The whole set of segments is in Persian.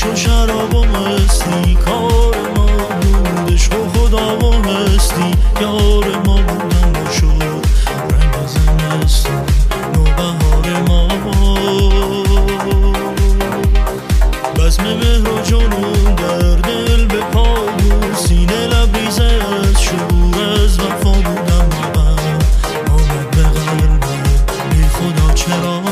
و شراب و مستی، کار ما بود عشق و خدا و هستی. یار ما بودم و شد رنگ زمستون نوبهار ما. بزم مهر و جنون در دل به پا بود، سینه لبریز از شور از وفا بودم. من آمد به قلبم بی خدا چرا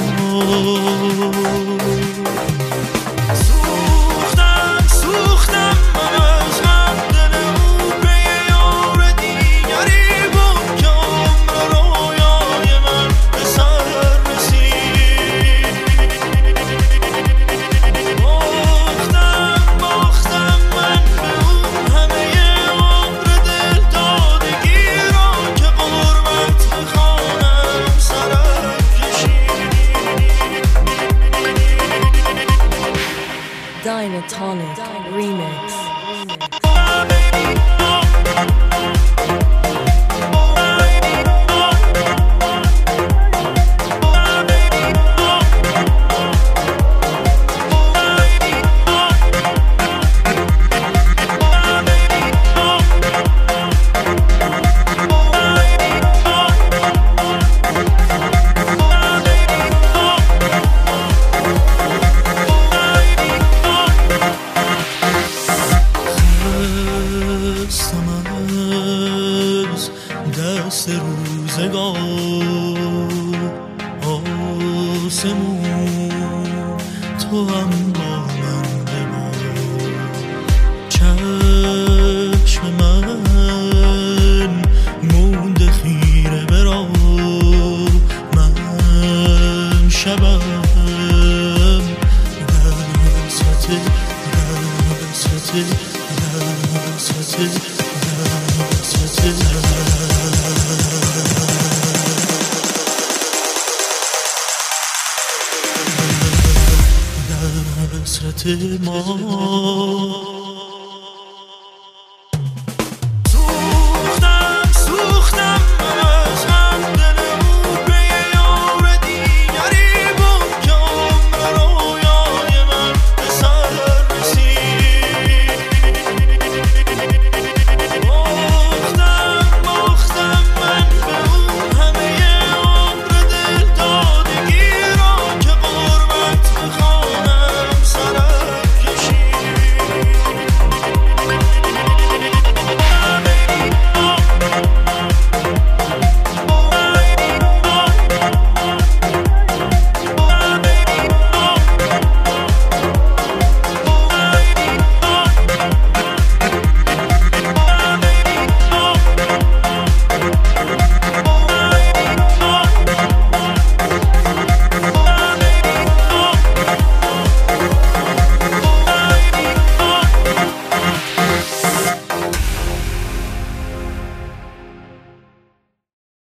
سوختم من از غم. دل او به یار دیگری بود که عمر رویای من به سر رسید. باختم من به اون همه عمر دل دادگی را که غربت به خانم سرک کشید. Dynatonic Remix. دست روزگار آسمون تو هم با من ببار. چشم من مونده خیره به راه، من شبم حسرت ما.